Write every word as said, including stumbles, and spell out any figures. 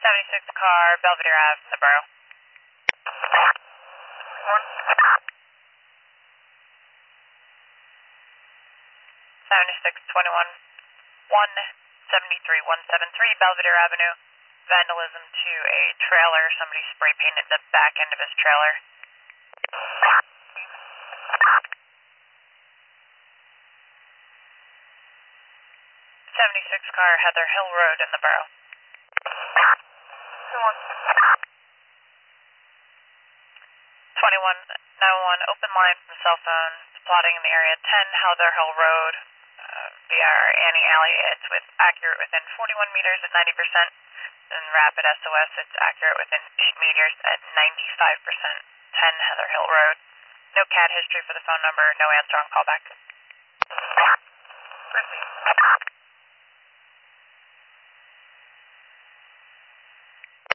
seventy-six car, Belvedere Ave, in the borough. seventy-six twenty-one, one seventy-three, one seventy-three, Belvedere Avenue. Vandalism to a trailer. Somebody spray painted the back end of his trailer. seventy-six car, Heather Hill Road, in the borough. twenty-one nine one one, open line from cell phone, plotting in the area ten Heather Hill Road, uh, via our Annie Alley. It's with accurate within forty-one meters at ninety percent, and rapid S O S, it's accurate within eight meters at ninety-five percent, ten Heather Hill Road. No C A D history for the phone number, no answer on callback. Proceed.